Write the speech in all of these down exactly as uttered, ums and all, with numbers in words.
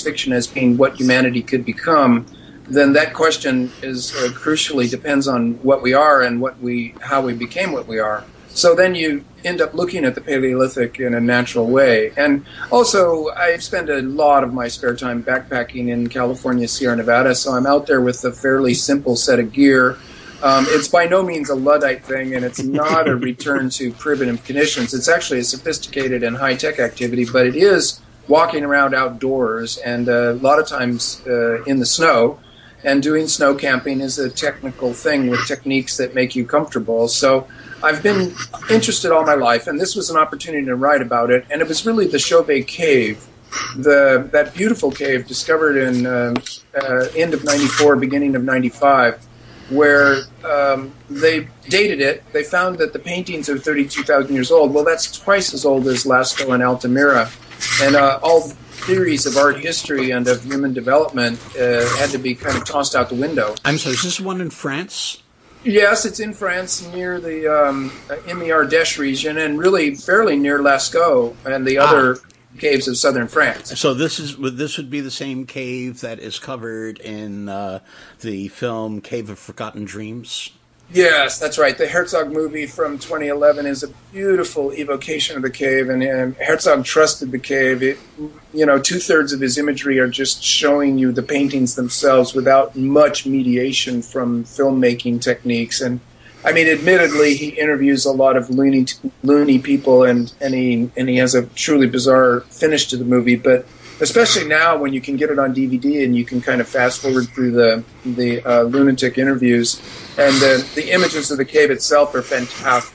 science fiction as being what humanity could become, then that question is uh, crucially depends on what we are and what we how we became what we are. So then you end up looking at the Paleolithic in a natural way. And also, I spend a lot of my spare time backpacking in California, Sierra Nevada, so I'm out there with a fairly simple set of gear. Um, it's by no means a Luddite thing, and it's not a return to primitive conditions. It's actually a sophisticated and high-tech activity, but it is walking around outdoors, and uh, a lot of times uh, in the snow. And doing snow camping is a technical thing with techniques that make you comfortable. So I've been interested all my life, and this was an opportunity to write about it. And it was really the Chauvet Cave, the that beautiful cave discovered in uh, uh, end of ninety-four, beginning of ninety-five, where um, they dated it. They found that the paintings are thirty-two thousand years old. Well, that's twice as old as Lascaux and Altamira. And uh, all theories of art history and of human development uh, had to be kind of tossed out the window. I'm sorry, is this one in France? Yes, it's in France, near the um, in the Ardèche region, and really fairly near Lascaux and the other ah. caves of southern France. So this is this would be the same cave that is covered in uh, the film Cave of Forgotten Dreams? Yes, that's right. The Herzog movie from twenty eleven is a beautiful evocation of the cave, and, and Herzog trusted the cave. It, you know, two-thirds of his imagery are just showing you the paintings themselves without much mediation from filmmaking techniques. And, I mean, admittedly, he interviews a lot of loony, loony people, and, and, he, and he has a truly bizarre finish to the movie, but especially now when you can get it on D V D and you can kind of fast forward through the the uh, lunatic interviews, and the, the images of the cave itself are fantastic.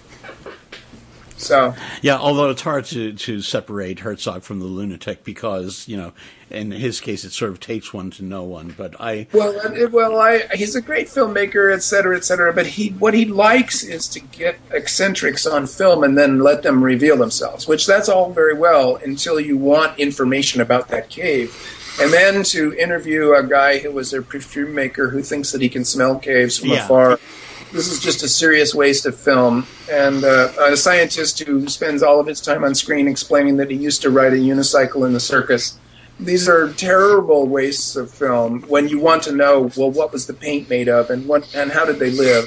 So yeah, although it's hard to, to separate Herzog from the lunatic because, you know, in his case it sort of takes one to know one. But I well, it, well, I he's a great filmmaker, et cetera, et cetera. But he what he likes is to get eccentrics on film and then let them reveal themselves. Which that's all very well until you want information about that cave, and then to interview a guy who was a perfume maker who thinks that he can smell caves from yeah. afar. This is just a serious waste of film. And uh, a scientist who spends all of his time on screen explaining that he used to ride a unicycle in the circus. These are terrible wastes of film when you want to know, well, what was the paint made of and what and how did they live?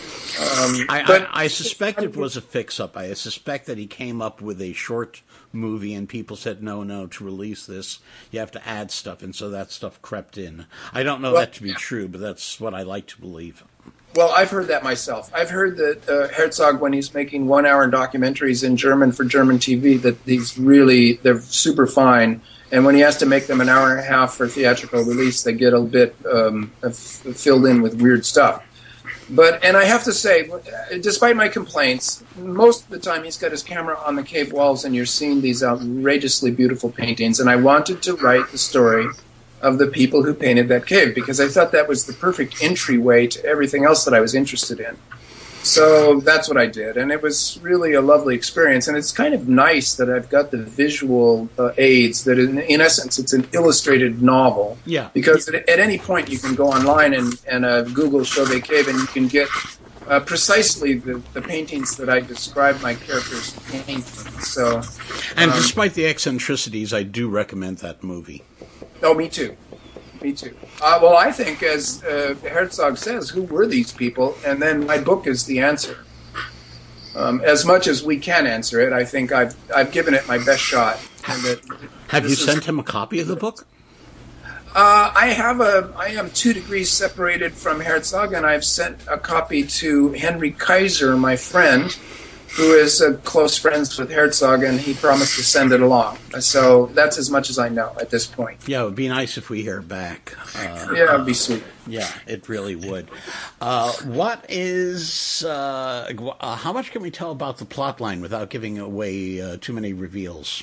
Um, I, but, I, I suspect it was a fix-up. I suspect that he came up with a short movie and people said, no, no, to release this, you have to add stuff. And so that stuff crept in. I don't know well, that to be true, but that's what I like to believe. Well, I've heard that myself. I've heard that uh, Herzog, when he's making one-hour documentaries in German for German T V, that these really, they're super fine. And when he has to make them an hour and a half for theatrical release, they get a bit um, f- filled in with weird stuff. But, and I have to say, despite my complaints, most of the time he's got his camera on the cave walls and you're seeing these outrageously beautiful paintings. And I wanted to write the story of the people who painted that cave, because I thought that was the perfect entryway to everything else that I was interested in. So that's what I did, and it was really a lovely experience, and it's kind of nice that I've got the visual uh, aids, that in, in essence it's an illustrated novel. Yeah. Because at, at any point you can go online and, and uh, Google Chauvet Cave, and you can get uh, precisely the, the paintings that I described my characters painting. So, and um, despite the eccentricities, I do recommend that movie. Oh, me too. Me too. Uh, well, I think, as uh, Herzog says, who were these people? And then my book is the answer. Um, as much as we can answer it, I think I've I've given it my best shot. And that have you sent him a copy of the book? Uh, I have a. I am two degrees separated from Herzog, and I've sent a copy to Henry Kaiser, my friend, who is uh, close friends with Herzog, and he promised to send it along. So that's as much as I know at this point. Yeah, it would be nice if we hear back. Uh, yeah, it would be sweet. Yeah, it really would. Uh, what is, uh, uh, how much can we tell about the plot line without giving away uh, too many reveals?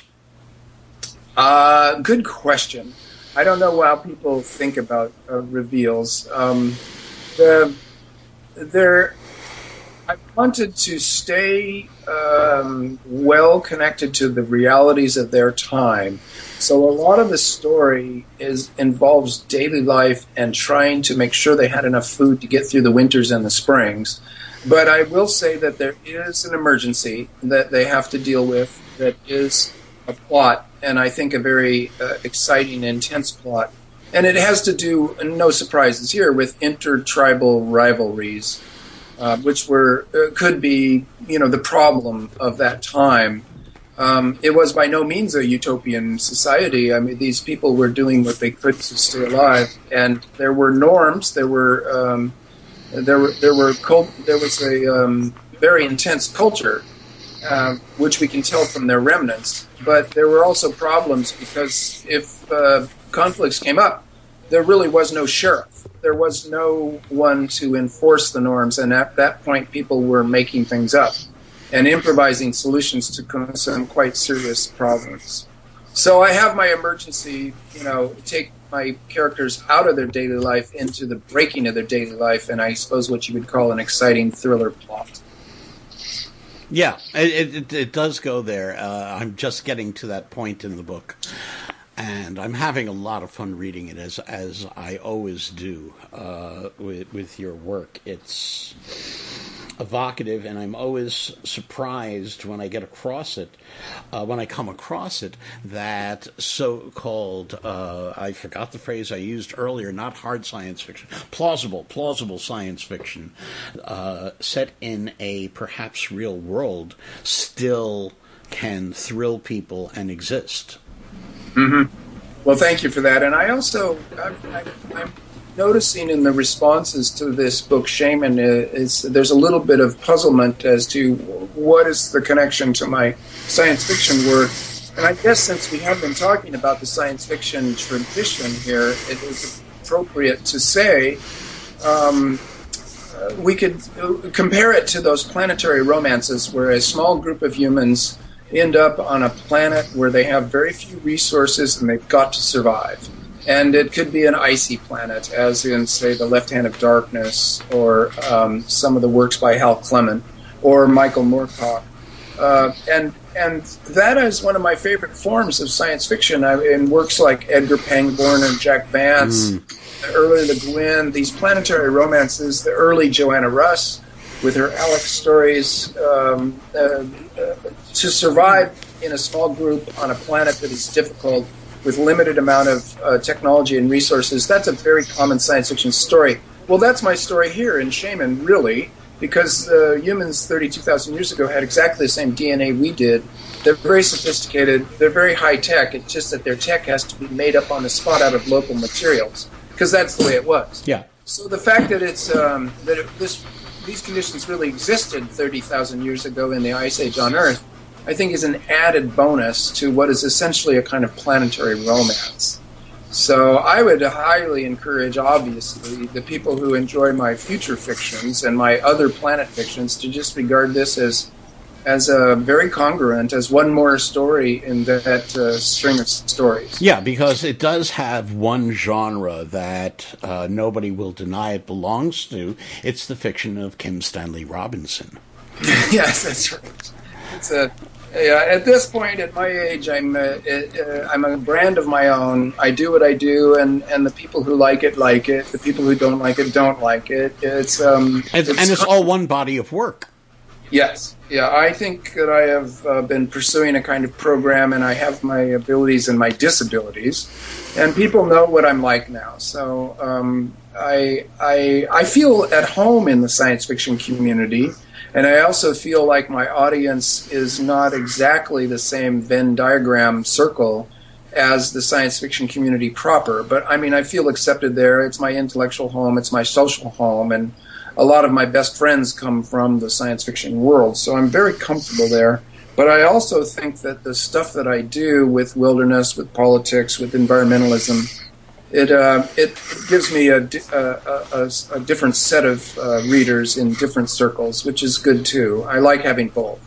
Uh, good question. I don't know how people think about uh, reveals. Um, the, there... I wanted to stay um, well connected to the realities of their time. So a lot of the story is involves daily life and trying to make sure they had enough food to get through the winters and the springs. But I will say that there is an emergency that they have to deal with that is a plot and I think a very uh, exciting, intense plot. And it has to do, no surprises here, with intertribal rivalries, uh, which were uh, could be, you know, the problem of that time. Um, it was by no means a utopian society. I mean, these people were doing what they could to stay alive, and there were norms. There were um, there were there were cult, there was a um, very intense culture, uh, which we can tell from their remnants. But there were also problems because if uh, conflicts came up, there really was no sheriff. There was no one to enforce the norms, and at that point, people were making things up and improvising solutions to some quite serious problems. So I have my emergency, you know, take my characters out of their daily life into the breaking of their daily life, and I suppose what you would call an exciting thriller plot. Yeah, it, it, it does go there. Uh, I'm just getting to that point in the book. And I'm having a lot of fun reading it, as as I always do uh, with, with your work. It's evocative, and I'm always surprised when I get across it, uh, when I come across it, that so-called, uh, I forgot the phrase I used earlier, not hard science fiction, plausible, plausible science fiction, uh, set in a perhaps real world, still can thrill people and exist. Mm-hmm. Well, thank you for that. And I also, I'm, I'm, I'm noticing in the responses to this book, Shaman, is there's a little bit of puzzlement as to what is the connection to my science fiction work. And I guess since we have been talking about the science fiction tradition here, it is appropriate to say um, uh, we could compare it to those planetary romances where a small group of humans end up on a planet where they have very few resources and they've got to survive. And it could be an icy planet, as in, say, The Left Hand of Darkness, or um, some of the works by Hal Clement, or Michael Moorcock. Uh, and and that is one of my favorite forms of science fiction. I, in works like Edgar Pangborn and Jack Vance, mm. the early Le Guin, these planetary romances, the early Joanna Russ, with her Alex stories, um, uh, uh, to survive in a small group on a planet that is difficult with limited amount of uh, technology and resources, that's a very common science fiction story. Well, that's my story here in Shaman, really, because uh, humans thirty-two thousand years ago had exactly the same D N A we did. They're very sophisticated, they're very high-tech, it's just that their tech has to be made up on the spot out of local materials, because that's the way it was. Yeah. So the fact that it's um, that it, this these conditions really existed thirty thousand years ago in the Ice Age on Earth, I think is an added bonus to what is essentially a kind of planetary romance. So I would highly encourage, obviously, the people who enjoy my future fictions and my other planet fictions to just regard this as as a very congruent, as one more story in that uh, string of stories. Yeah, because it does have one genre that uh, nobody will deny it belongs to. It's the fiction of Kim Stanley Robinson. Yes, that's right. It's a yeah. At this point, at my age, I'm a, uh, I'm a brand of my own. I do what I do, and, and the people who like it like it. The people who don't like it don't like it. It's um, and it's, and it's all one body of work. Yes. Yeah, I think that I have uh, been pursuing a kind of program, and I have my abilities and my disabilities, and people know what I'm like now. So um, I, I, I feel at home in the science fiction community, and I also feel like my audience is not exactly the same Venn diagram circle as the science fiction community proper. But, I mean, I feel accepted there. It's my intellectual home. It's my social home, and a lot of my best friends come from the science fiction world, so I'm very comfortable there. But I also think that the stuff that I do with wilderness, with politics, with environmentalism, it uh, it gives me a, a, a, a different set of uh, readers in different circles, which is good too. I like having both.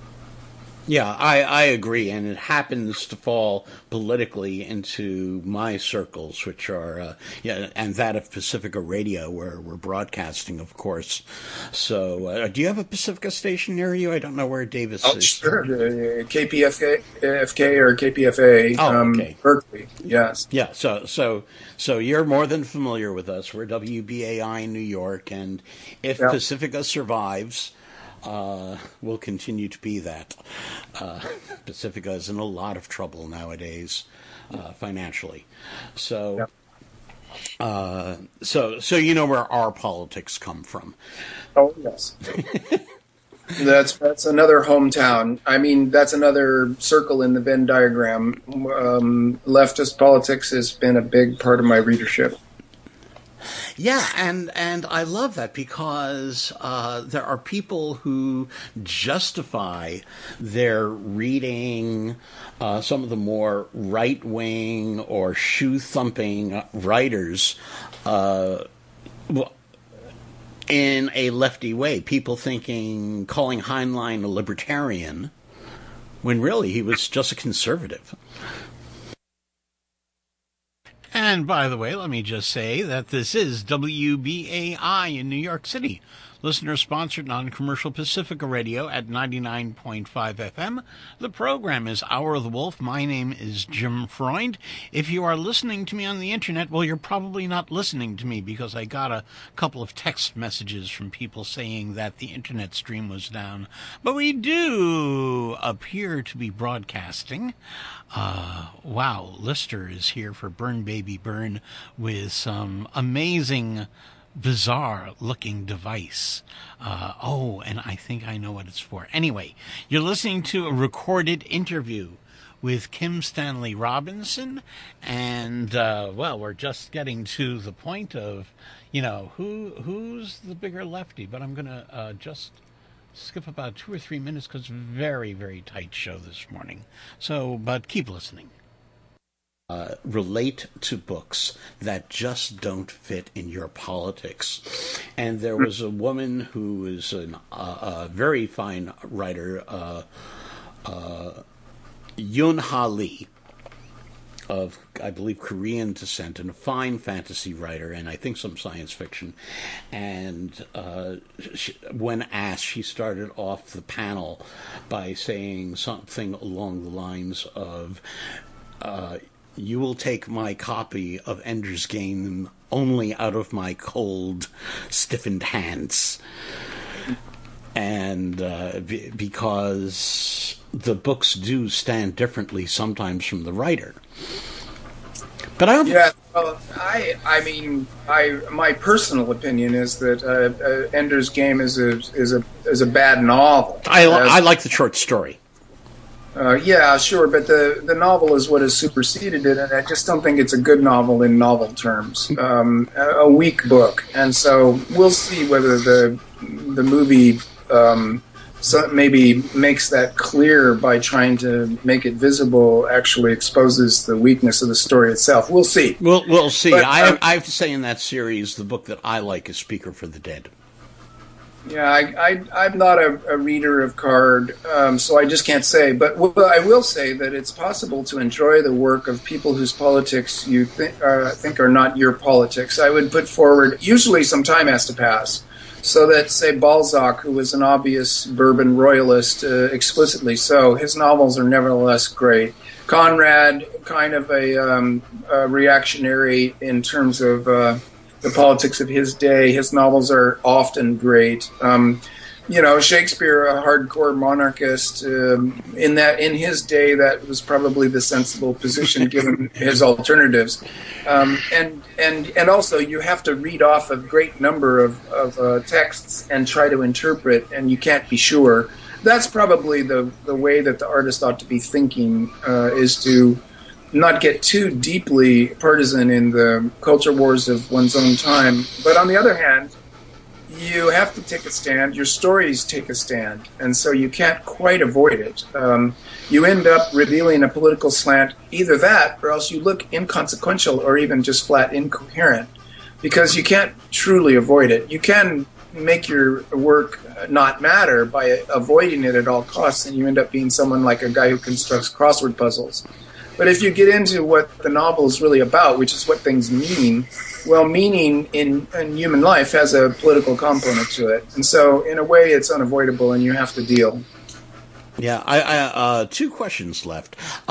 Yeah, I, I agree, and it happens to fall politically into my circles, which are, uh, yeah, and that of Pacifica Radio, where we're broadcasting, of course. So, uh, do you have a Pacifica station near you? I don't know where Davis oh, is. Sure, uh, K P F K or K P F A, oh, um, okay. Berkeley, yes. Yeah, so so so you're more than familiar with us. We're W B A I New York, and if yeah. Pacifica survives, uh, will continue to be that. Uh, Pacifica is in a lot of trouble nowadays, uh, financially. So, Yep. uh, so, so you know where our politics come from. Oh, yes. That's that's another hometown. I mean, that's another circle in the Venn diagram. Um, leftist politics has been a big part of my readership. Yeah, and and I love that because uh, there are people who justify their reading uh, some of the more right-wing or shoe-thumping writers uh, well, in a lefty way. People thinking, calling Heinlein a libertarian, when really he was just a conservative. And by the way, let me just say that this is W B A I in New York City. Listener-sponsored non-commercial Pacifica Radio at ninety-nine point five F M. The program is Hour of the Wolf. My name is Jim Freund. If you are listening to me on the internet, well, you're probably not listening to me because I got a couple of text messages from people saying that the internet stream was down. But we do appear to be broadcasting. Uh, wow, Lister is here for Burn Baby Burn with some amazing, bizarre-looking device. Uh, oh, and I think I know what it's for. Anyway, you're listening to a recorded interview with Kim Stanley Robinson, and, uh, well, we're just getting to the point of, you know, who who's the bigger lefty, but I'm going to uh, just skip about two or three minutes because very, very tight show this morning. So, but keep listening. Uh, relate to books that just don't fit in your politics. And there was a woman who is an, uh, a very fine writer, uh, uh, Yoon Ha Lee, of, I believe, Korean descent, and a fine fantasy writer, and I think some science fiction. And uh, she, when asked, she started off the panel by saying something along the lines of, uh, you will take my copy of Ender's Game only out of my cold, stiffened hands. And uh, b- because the books do stand differently sometimes from the writer. But I don't. Yeah, well, I, I mean, I, my personal opinion is that uh, uh, Ender's Game is a is a is a bad novel. I, As, I like the short story. Uh, yeah, sure, but the, the novel is what has superseded it, and I just don't think it's a good novel in novel terms. Um, a, a weak book, and so we'll see whether the the movie um, so maybe makes that clear by trying to make it visible. Actually, exposes the weakness of the story itself. We'll see. We'll we'll see. But, I um, I have to say in that series, the book that I like is Speaker for the Dead. Yeah, I, I, I'm not a, a reader of Card, um, so I just can't say. But w- I will say that it's possible to enjoy the work of people whose politics you think, uh, think are not your politics. I would put forward, usually some time has to pass, so that, say, Balzac, who was an obvious Bourbon royalist, uh, explicitly so, his novels are nevertheless great. Conrad, kind of a, um, a reactionary in terms of Uh, the politics of his day. His novels are often great. Um, you know, Shakespeare, a hardcore monarchist, um, in that in his day, that was probably the sensible position given his alternatives. Um, and and and also, you have to read off a great number of of uh, texts and try to interpret, and you can't be sure. That's probably the the way that the artist ought to be thinking, uh, is to not get too deeply partisan in the culture wars of one's own time. But on the other hand, you have to take a stand. Your stories take a stand, and so you can't quite avoid it. Um, you end up revealing a political slant, either that, or else you look inconsequential or even just flat incoherent, because you can't truly avoid it. You can make your work not matter by avoiding it at all costs, and you end up being someone like a guy who constructs crossword puzzles. But if you get into what the novel is really about, which is what things mean, well, meaning in, in human life has a political component to it. And so, in a way, it's unavoidable, and you have to deal. Yeah, I, I, uh, two questions left.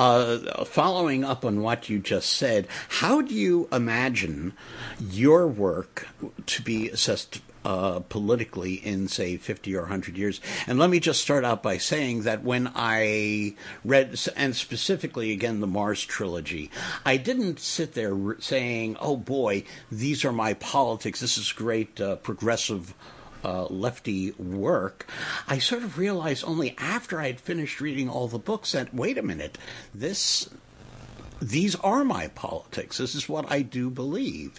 Uh, following up on what you just said, how do you imagine your work to be assessed uh, politically in, say, fifty or one hundred years. And let me just start out by saying that when I read, and specifically, again, the Mars trilogy, I didn't sit there saying, oh boy, these are my politics, this is great uh, progressive Uh, lefty work. I sort of realized only after I'd finished reading all the books that, wait a minute, this, these are my politics. This is what I do believe.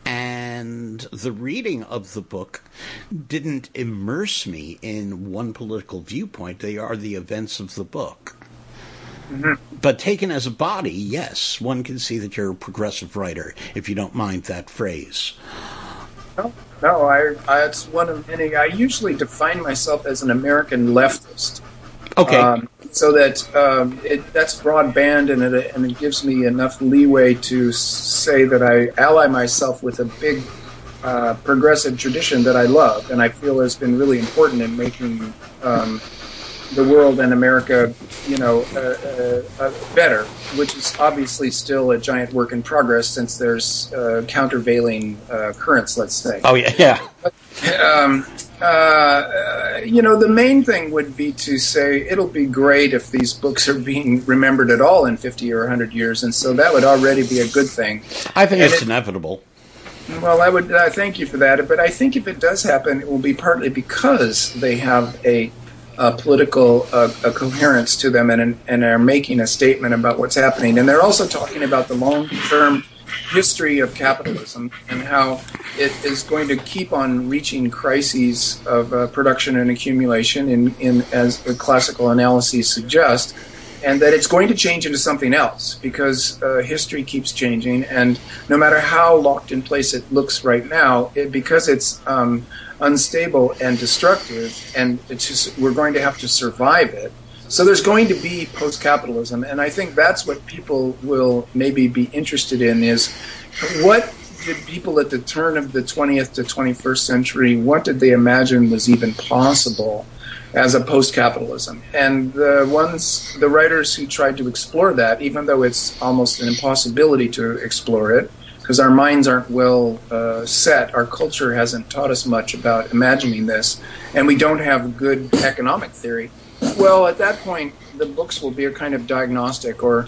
And the reading of the book didn't immerse me in one political viewpoint. They are the events of the book. Mm-hmm. But taken as a body, yes, one can see that you're a progressive writer, if you don't mind that phrase. Oh. No, I, I, it's one of many. I usually define myself as an American leftist. Okay. Um, so that um, it, that's broadband, and it, and it gives me enough leeway to say that I ally myself with a big uh, progressive tradition that I love, and I feel has been really important in making um, the world and America, you know, uh, uh, uh, better, which is obviously still a giant work in progress since there's uh, countervailing uh, currents, let's say. Oh, yeah, yeah. Um, uh, you know, the main thing would be to say it'll be great if these books are being remembered at all in fifty or one hundred years, and so that would already be a good thing. I think and it's it, inevitable. Well, I would uh, thank you for that, but I think if it does happen, it will be partly because they have a Uh, political uh, a coherence to them and, and are making a statement about what's happening. And they're also talking about the long-term history of capitalism and how it is going to keep on reaching crises of uh, production and accumulation, in, in as the classical analyses suggest, and that it's going to change into something else because uh, history keeps changing. And no matter how locked in place it looks right now, it, because it's um, unstable and destructive, and it's just, we're going to have to survive it. So there's going to be post-capitalism, and I think that's what people will maybe be interested in is what did people at the turn of the twentieth to twenty-first century, what did they imagine was even possible as a post-capitalism? And the ones, the writers who tried to explore that, even though it's almost an impossibility to explore it, because our minds aren't well uh, set. Our culture hasn't taught us much about imagining this, and we don't have good economic theory. Well, at that point, the books will be a kind of diagnostic, or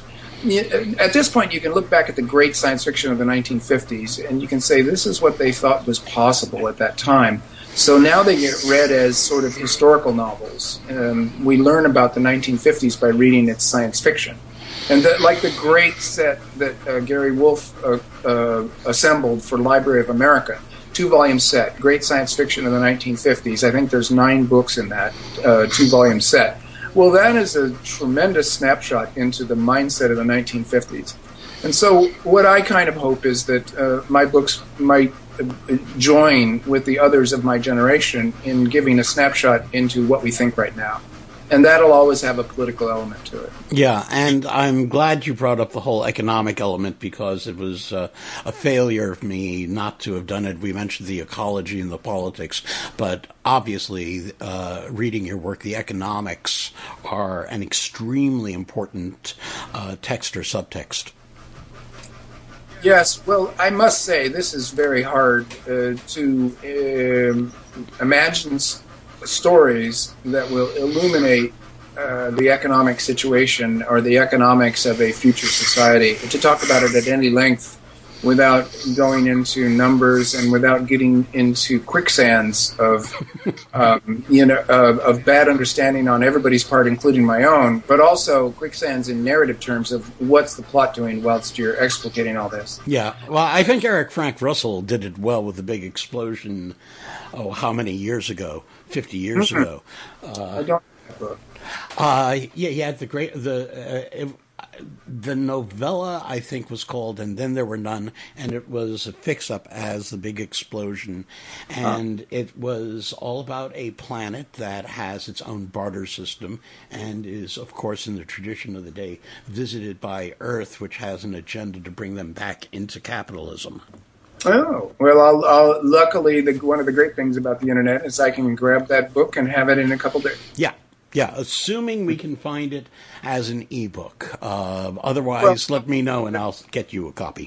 at this point, you can look back at the great science fiction of the nineteen fifties, and you can say this is what they thought was possible at that time. So now they get read as sort of historical novels. Um, we learn about the nineteen fifties by reading its science fiction. And the, like the great set that uh, Gary Wolf uh, uh, assembled for Library of America, two-volume set, great science fiction of the nineteen fifties. I think there's nine books in that uh, two-volume set. Well, that is a tremendous snapshot into the mindset of the nineteen fifties. And so what I kind of hope is that uh, my books might uh, join with the others of my generation in giving a snapshot into what we think right now. And that'll always have a political element to it. Yeah, and I'm glad you brought up the whole economic element because it was uh, a failure of me not to have done it. We mentioned the ecology and the politics, but obviously uh, reading your work, the economics are an extremely important uh, text or subtext. Yes, well, I must say this is very hard uh, to um, imagine stories that will illuminate uh, the economic situation or the economics of a future society. To talk about it at any length without going into numbers and without getting into quicksands of, um, you know, of, of bad understanding on everybody's part, including my own, but also quicksands in narrative terms of what's the plot doing whilst you're explicating all this. Yeah, well, I think Eric Frank Russell did it well with the big explosion, oh, how many years ago? fifty years mm-hmm. ago. Uh, I don't have that book. Uh, yeah, yeah, the great, the, uh, it, the novella, I think, was called And Then There Were None, and it was a fix-up as The Big Explosion. And huh. it was all about a planet that has its own barter system and is, of course, in the tradition of the day, visited by Earth, which has an agenda to bring them back into capitalism. Oh, well, I'll, I'll, luckily, the, one of the great things about the Internet is I can grab that book and have it in a couple days. Yeah. Yeah, assuming we can find it as an ebook. Uh, otherwise, well, let me know and I'll get you a copy.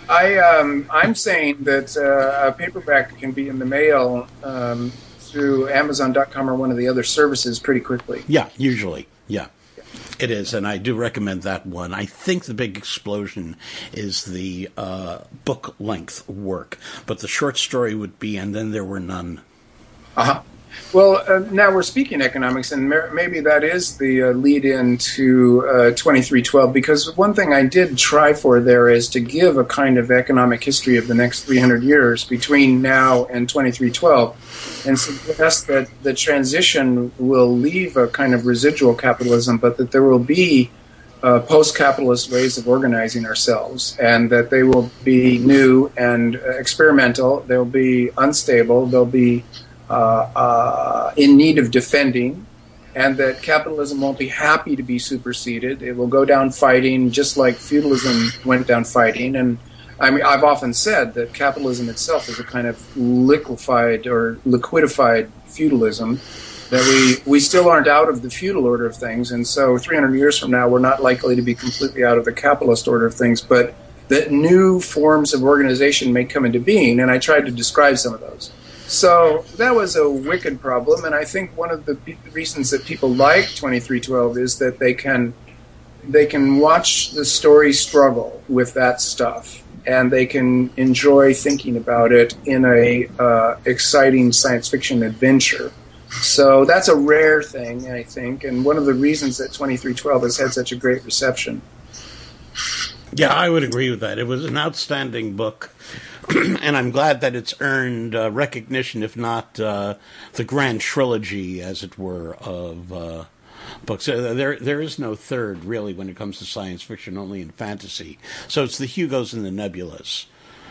I, um, I'm saying that uh, a paperback can be in the mail um, through Amazon dot com or one of the other services pretty quickly. Yeah, usually, yeah. It is, and I do recommend that one. I think the big explosion is the uh, book-length work, but the short story would be, and then there were none. Uh-huh. Well, uh, now we're speaking economics, and maybe that is the uh, lead-in to uh, twenty-three twelve, because one thing I did try for there is to give a kind of economic history of the next three hundred years between now and twenty-three twelve, and suggest that the transition will leave a kind of residual capitalism, but that there will be uh, post-capitalist ways of organizing ourselves, and that they will be new and experimental, they'll be unstable, they'll be Uh, uh, in need of defending, and that capitalism won't be happy to be superseded. It will go down fighting, just like feudalism went down fighting. And I mean, I've often said that capitalism itself is a kind of liquefied or liquidified feudalism, that we, we still aren't out of the feudal order of things. And so three hundred years from now, we're not likely to be completely out of the capitalist order of things, but that new forms of organization may come into being. And I tried to describe some of those. So that was a wicked problem, and I think one of the pe- reasons that people like twenty-three twelve is that they can they can watch the story struggle with that stuff, and they can enjoy thinking about it in a uh, exciting science fiction adventure. So that's a rare thing, I think, and one of the reasons that twenty-three twelve has had such a great reception. Yeah, I would agree with that. It was an outstanding book. And I'm glad that it's earned uh, recognition, if not uh, the grand trilogy, as it were, of uh, books. Uh, there, there is no third, really, when it comes to science fiction, only in fantasy. So it's the Hugos and the Nebulas.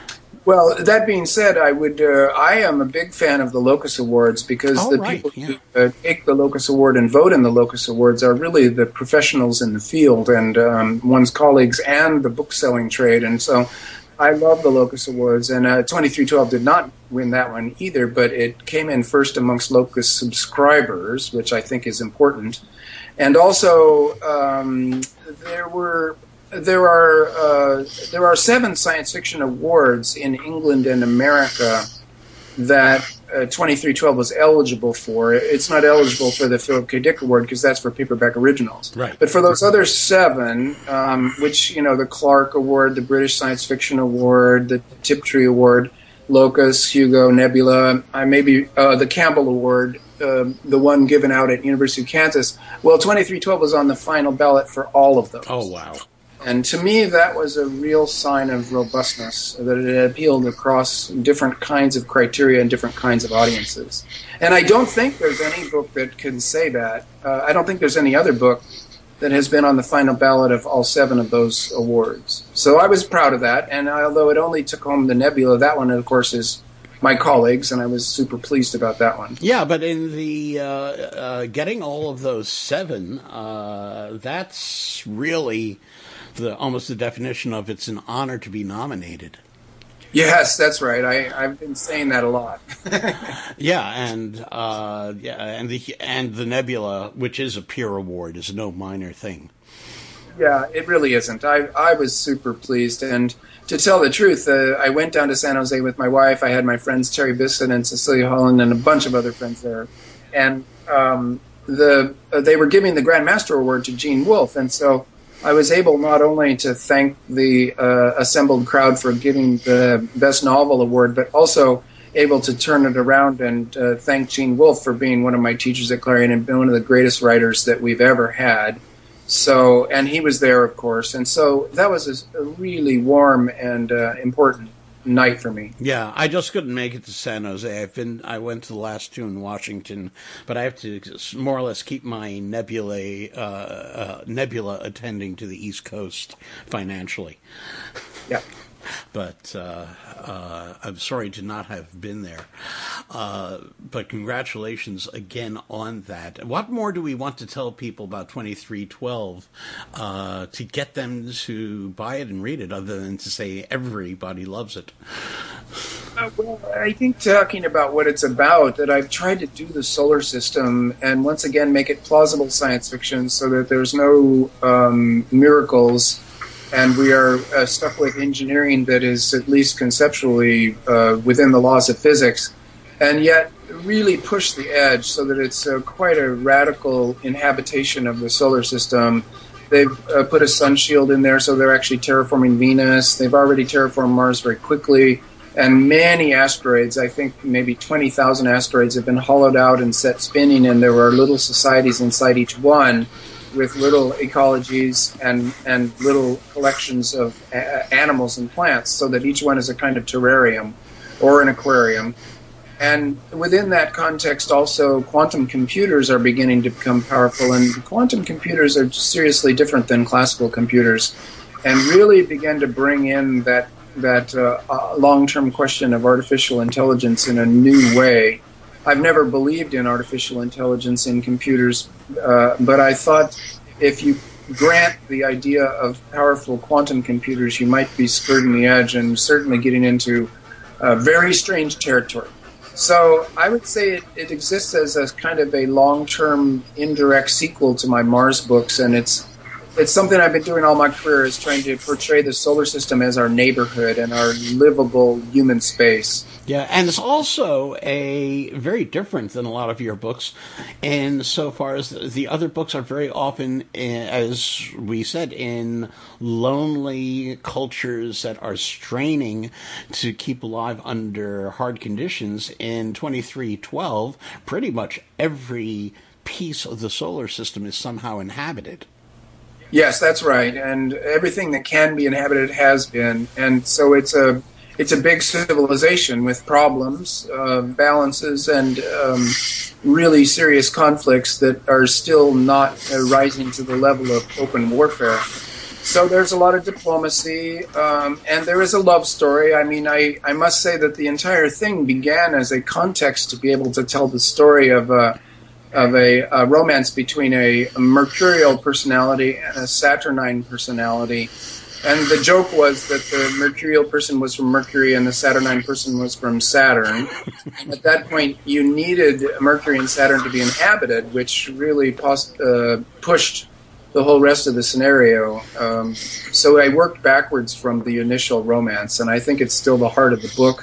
Well, that being said, I would uh, I am a big fan of the Locus Awards, because oh, the right, people yeah. who uh, take the Locus Award and vote in the Locus Awards are really the professionals in the field and um, one's colleagues and the book-selling trade. And so I love the Locus Awards, and uh, twenty-three twelve did not win that one either, but it came in first amongst Locus subscribers, which I think is important. And also, um, there were there are uh, there are seven science fiction awards in England and America that uh, twenty-three twelve was eligible for. It's not eligible for the Philip K. Dick Award because that's for paperback originals. Right. But for those other seven, um, which, you know, the Clark Award, the British Science Fiction Award, the Tiptree Award, Locus, Hugo, Nebula, uh, maybe uh, the Campbell Award, uh, the one given out at University of Kansas, well, twenty-three twelve was on the final ballot for all of those. Oh, wow. And to me, that was a real sign of robustness, that it appealed across different kinds of criteria and different kinds of audiences. And I don't think there's any book that can say that. Uh, I don't think there's any other book that has been on the final ballot of all seven of those awards. So I was proud of that, and although it only took home the Nebula, that one, of course, is my colleagues, and I was super pleased about that one. Yeah, but in the uh, uh, getting all of those seven, uh, that's really the almost the definition of it's an honor to be nominated. Yes, that's right. I, I've been saying that a lot. yeah, and uh, yeah, and the and the Nebula, which is a peer award, is no minor thing. Yeah, it really isn't. I I was super pleased, and to tell the truth, uh, I went down to San Jose with my wife. I had my friends Terry Bisson and Cecilia Holland and a bunch of other friends there, and um, the uh, they were giving the Grand Master Award to Gene Wolfe, and so I was able not only to thank the uh, assembled crowd for giving the Best Novel Award, but also able to turn it around and uh, thank Gene Wolfe for being one of my teachers at Clarion and one of the greatest writers that we've ever had. So, and he was there, of course, and so that was a, a really warm and uh, important night for me. Yeah, I just couldn't make it to San Jose. I've been, I went to the last two in Washington, but I have to more or less keep my nebula, uh, uh, nebula attending to the East Coast financially. Yeah. But uh, uh, I'm sorry to not have been there. Uh, but congratulations again on that. What more do we want to tell people about twenty-three twelve uh, to get them to buy it and read it, other than to say everybody loves it? Uh, well, I think talking about what it's about, that I've tried to do the solar system and once again make it plausible science fiction so that there's no um, miracles and we are uh, stuck with engineering that is at least conceptually uh, within the laws of physics, and yet really push the edge so that it's uh, quite a radical inhabitation of the solar system. They've uh, put a sun shield in there, so they're actually terraforming Venus. They've already terraformed Mars very quickly. And many asteroids, I think maybe twenty thousand asteroids, have been hollowed out and set spinning, and there are little societies inside each one with little ecologies and, and little collections of a- animals and plants, so that each one is a kind of terrarium or an aquarium. And within that context, also, quantum computers are beginning to become powerful, and quantum computers are seriously different than classical computers, and really begin to bring in that that uh, uh, long-term question of artificial intelligence in a new way. I've never believed in artificial intelligence in computers, uh, but I thought if you grant the idea of powerful quantum computers, you might be skirting the edge and certainly getting into uh, very strange territory. So I would say it, it exists as a kind of a long-term indirect sequel to my Mars books, and it's it's something I've been doing all my career, is trying to portray the solar system as our neighborhood and our livable human space. Yeah, and it's also a very different than a lot of your books, and so far as the, the other books are very often, as we said, in lonely cultures that are straining to keep alive under hard conditions. In twenty-three twelve, pretty much every piece of the solar system is somehow inhabited. Yes, that's right, and everything that can be inhabited has been, and so it's a it's a big civilization with problems, uh, balances, and um, really serious conflicts that are still not uh, rising to the level of open warfare. So there's a lot of diplomacy, um, and there is a love story. I mean, I, I must say that the entire thing began as a context to be able to tell the story of a of a, a romance between a, a Mercurial personality and a Saturnine personality. And the joke was that the Mercurial person was from Mercury and the Saturnine person was from Saturn. And at that point, you needed Mercury and Saturn to be inhabited, which really pos- uh, pushed the whole rest of the scenario. Um, so I worked backwards from the initial romance, and I think it's still the heart of the book.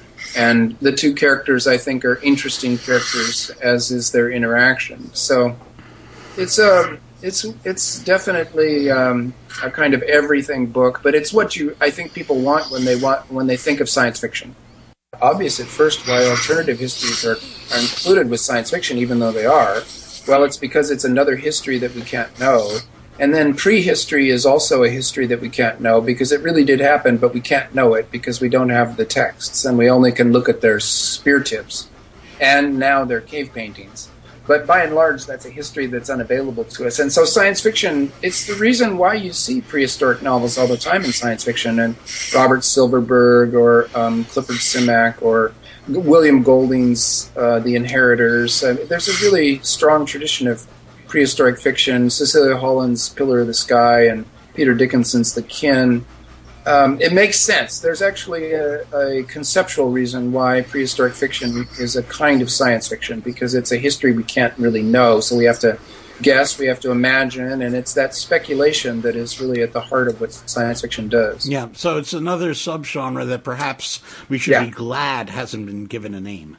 And the two characters, I think, are interesting characters, as is their interaction. So it's a, it's it's definitely um, a kind of everything book, but it's what you I think people want when they want when they think of science fiction. Obvious at first why alternative histories are, are included with science fiction, even though they are. Well, it's because it's another history that we can't know. And then prehistory is also a history that we can't know, because it really did happen, but we can't know it because we don't have the texts, and we only can look at their spear tips and now their cave paintings. But by and large, that's a history that's unavailable to us. And so science fiction, it's the reason why you see prehistoric novels all the time in science fiction, and Robert Silverberg or um, Clifford Simak or William Golding's uh, The Inheritors. Uh, there's a really strong tradition of prehistoric fiction. Cecilia Holland's Pillar of the Sky and Peter Dickinson's The Kin. Um, it makes sense. There's actually a, a conceptual reason why prehistoric fiction is a kind of science fiction, because it's a history we can't really know, so we have to guess, we have to imagine, and it's that speculation that is really at the heart of what science fiction does. Yeah, so it's another subgenre that perhaps we should yeah. be glad hasn't been given a name.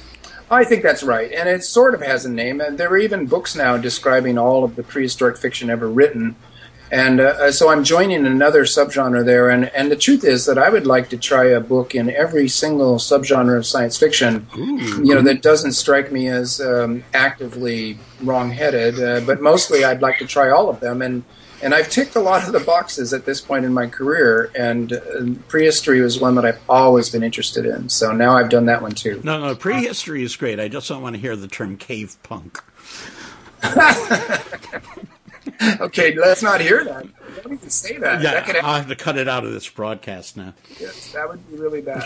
I think that's right, and it sort of has a name, and there are even books now describing all of the prehistoric fiction ever written, and uh, so I'm joining another subgenre there, and, and the truth is that I would like to try a book in every single subgenre of science fiction, Ooh. you know, that doesn't strike me as um, actively wrong-headed, uh, but mostly I'd like to try all of them, and And I've ticked a lot of the boxes at this point in my career, and uh, prehistory was one that I've always been interested in. So now I've done that one too. No, no, prehistory is great. I just don't want to hear the term cave punk. Okay, let's not hear that. Don't even say that. Yeah, that could I'll have to cut it out of this broadcast now. Yes, that would be really bad.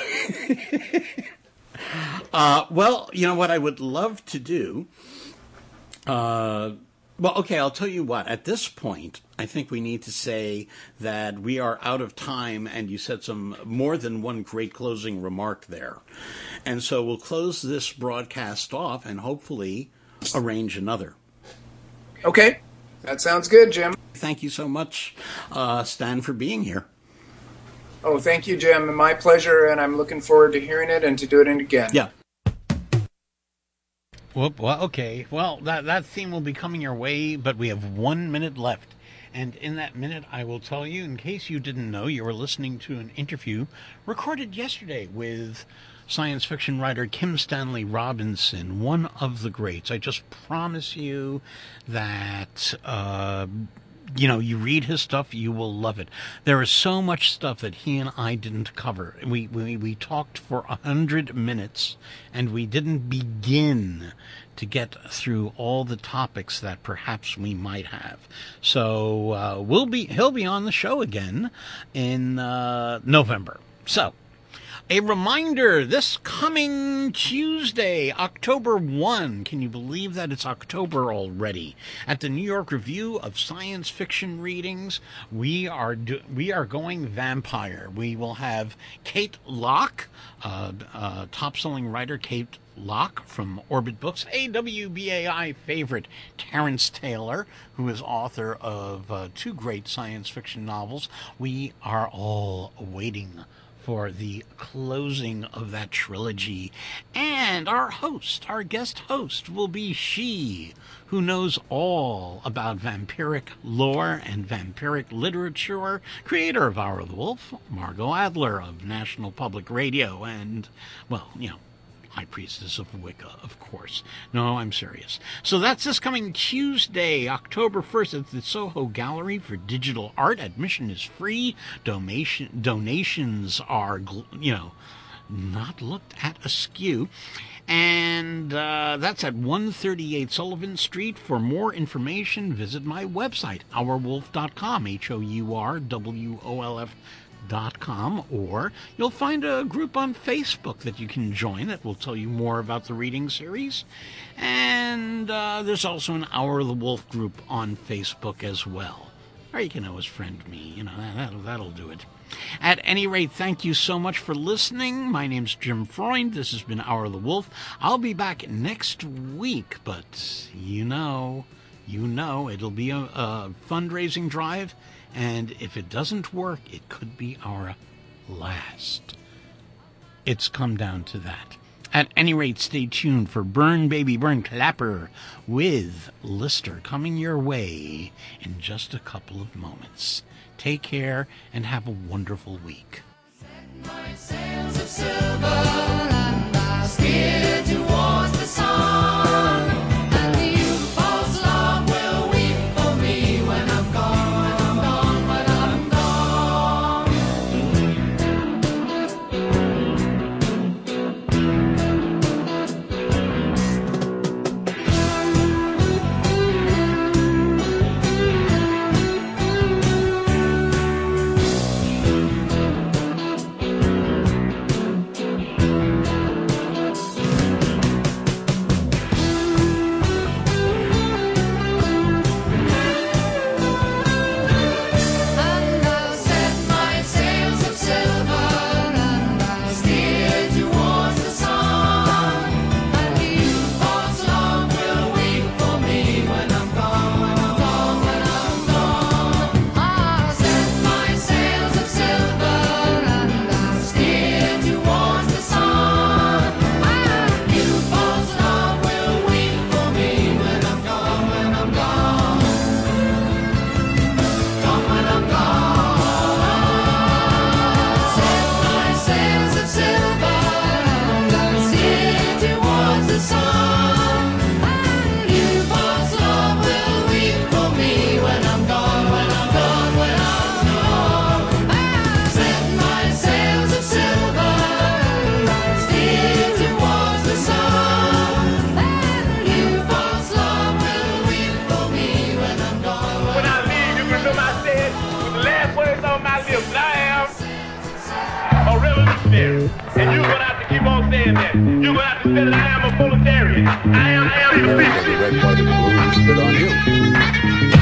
uh, well, you know what I would love to do? Uh... Well, okay, I'll tell you what. At this point, I think we need to say that we are out of time, and you said some more than one great closing remark there. And so we'll close this broadcast off and hopefully arrange another. Okay, that sounds good, Jim. Thank you so much, uh, Stan, for being here. Oh, thank you, Jim. My pleasure, and I'm looking forward to hearing it and to doing it again. Yeah. Whoop, well, okay. Well, that, that theme will be coming your way, but we have one minute left. And in that minute, I will tell you, in case you didn't know, you were listening to an interview recorded yesterday with science fiction writer Kim Stanley Robinson, one of the greats. I just promise you that, uh, you know, you read his stuff, you will love it. There is so much stuff that he and I didn't cover. We we, we talked for a hundred minutes, and we didn't begin to get through all the topics that perhaps we might have. So uh, we'll be he'll be on the show again in uh, November. So a reminder, this coming Tuesday, October first, can you believe that it's October already? At the New York Review of Science Fiction Readings, we are do, we are going vampire. We will have Kate Locke, uh, uh, top-selling writer Kate Locke from Orbit Books, a W B A I favorite, Terrence Taylor, who is author of uh, two great science fiction novels. We are all waiting for the closing of that trilogy. And our host, our guest host, will be she who knows all about vampiric lore and vampiric literature, creator of Hour of the Wolf, Margot Adler of National Public Radio, and, well, you know, High Priestess of Wicca, of course. No, I'm serious. So that's this coming Tuesday, October first, at the Soho Gallery for Digital Art. Admission is free. Donation, donations are, you know, not looked at askew. And uh, that's at one thirty-eight Sullivan Street. For more information, visit my website, our wolf dot com, H O U R W O L F dot com, or you'll find a group on Facebook that you can join that will tell you more about the reading series. And uh, there's also an Hour of the Wolf group on Facebook as well. Or you can always friend me, you know, that'll, that'll do it. At any rate, thank you so much for listening. My name's Jim Freund. This has been Hour of the Wolf. I'll be back next week, but you know, you know, it'll be a, a fundraising drive. And if it doesn't work, it could be our last. It's come down to that. At any rate, stay tuned for Burn Baby Burn Clapper with Lister coming your way in just a couple of moments. Take care and have a wonderful week. Set my sails of silver and I steer towards the sun. And the youthful's love will weep for me when I'm gone. And you're gonna have to keep on saying that. You're gonna have to say that I am a proletarian. I am, I am the fish. The red part of the balloon spit on you.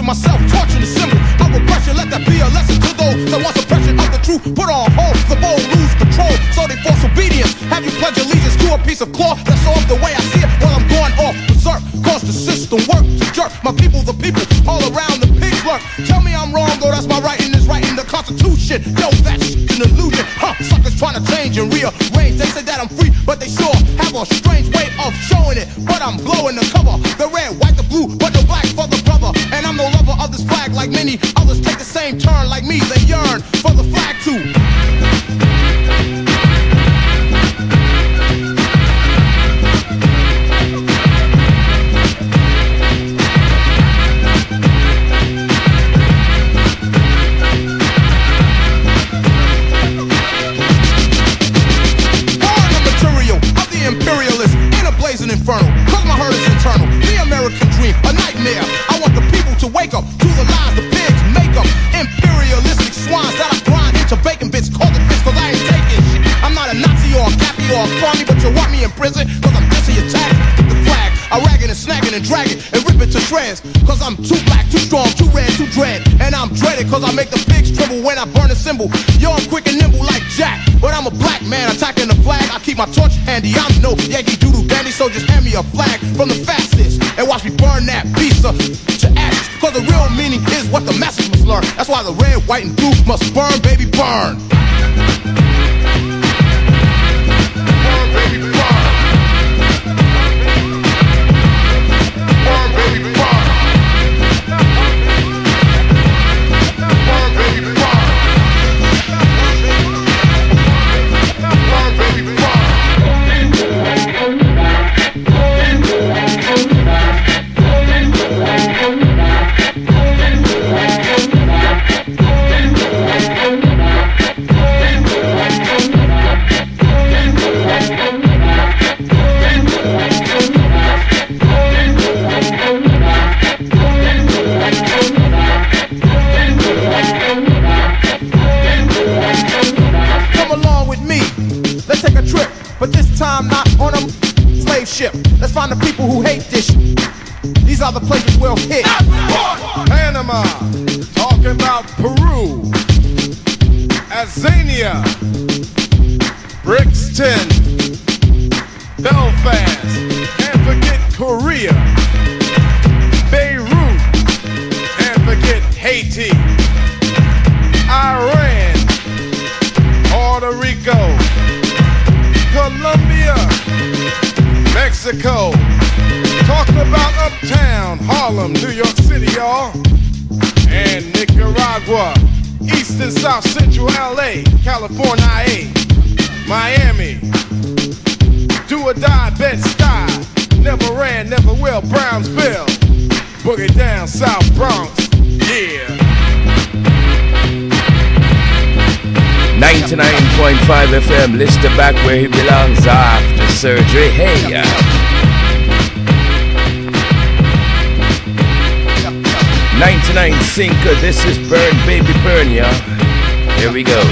myself, torching the symbol of oppression. Let that be a lesson to those that want suppression of the truth. Put on hold, the bold lose control, so they force obedience. Have you pledge allegiance to a piece of cloth that's off the way I see it while I'm going off berserk? Cause the system work to jerk my people, the people all around the pigs lurk. Tell me I'm wrong, though that's my writing is writing the Constitution. Yo, that's an illusion, huh? Suckers trying to change and rearrange. They say that I'm free, but they sure have a strange way of showing it. But I'm blowing the cover, the red, white, the blue, but the black for the brother. And I'm no lover of this flag like many others take the same turn like me. They yearn for the flag too. Imperialist in a blazing inferno, cause my hurt is internal. The American dream, a nightmare. I want the people to wake up to the lies the pigs make up. Imperialistic swines that I grind into bacon bits. Call it bits cause I ain't taking shit. I'm not a Nazi or a Cappy or a crummy, but you want me in prison cause I'm dissing your tag. The flag, I ragging and snagging and dragging and rip it to shreds. Cause I'm too black, too strong, too red, too dread. And I'm dreaded cause I make the pigs tremble when I burn a symbol. Yo, I'm quick and nimble like Jack, but I'm a black man attacking the flag. I keep my torch handy. I'm no Yankee Doodle Dandy, so just hand me a flag from the fastest and watch me burn that piece of to ashes. Cause the real meaning is what the message must learn. That's why the red, white, and blue must burn, baby, burn. Burn, baby, burn. Burn, baby, burn. Burn, baby, burn. Burn, baby, burn. But this time not on a slave ship. Let's find the people who hate this shit. These are the places we'll hit. Panama, talking about Peru, Azania, Brixton, Belfast, and forget Korea, Beirut, and forget Haiti, Iran, Puerto Rico, Colombia, Mexico, talking about Uptown, Harlem, New York City, y'all, and Nicaragua, East and South Central L A, California, Miami, do or die, Bed-Stuy, never ran, never will, Brownsville, boogie down, South Bronx, yeah. ninety-nine point five F M, Lister back where he belongs after surgery. Hey, yeah. ninety-nine Sinker, this is Burn Baby Burn, yeah. Here we go.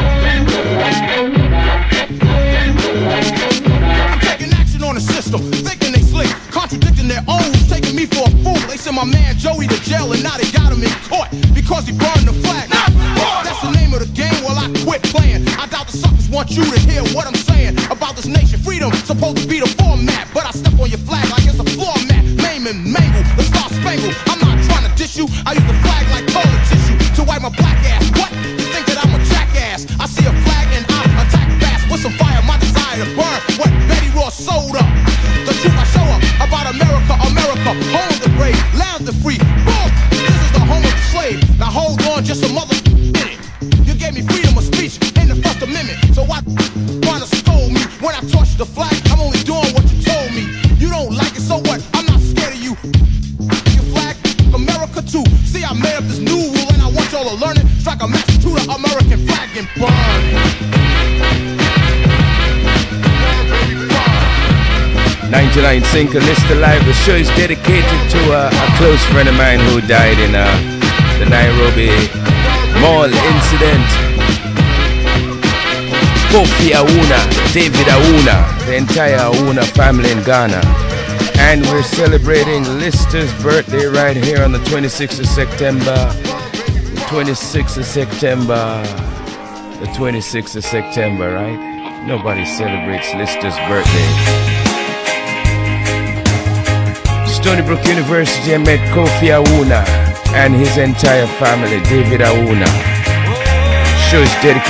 I'm taking action on the system, thinking they slick, contradicting their own, taking me for a fool. They sent my man Joey to jail and now they got him in court because he burned the flag. That's the name of the game. Well, I quit playing. I doubt the suckers want you to hear what I'm saying about this nation. Freedom supposed to be the format, but I step on your flag like it's a floor mat. Maim and mangle the Star Spangled. I'm not trying to diss you. I use the flag like toilet tissue to wipe my black ass. What? You think that I'm a jackass? I see a flag and I attack fast with some fire. My desire to burn what Betty Ross sold up. The truth I show up about America, America, home of the brave, land of the free. Boom! This is the home of the slave. Now hold on, just a mother minute. You gave me freedom of speech in the First Amendment. So why wanna scold me when I torch the flag? I'm only doing what you told me. You don't like it, so what? I'm not scared of you. Your flag, America too. See, I made up this new rule and I want y'all to learn it. Strike a match to the American flag and burn it. ninety-nine Sinker, Lister Live. The show is dedicated to uh, a close friend of mine who died in uh, the Nairobi Mall incident. Kofi Auna, David Auna, the entire Auna family in Ghana. And we're celebrating Lister's birthday right here on the twenty-sixth of September. The twenty-sixth of September. The twenty-sixth of September, right? Nobody celebrates Lister's birthday. Stony Brook University, I met Kofi Awuna and his entire family, David Awuna. Show is dedicated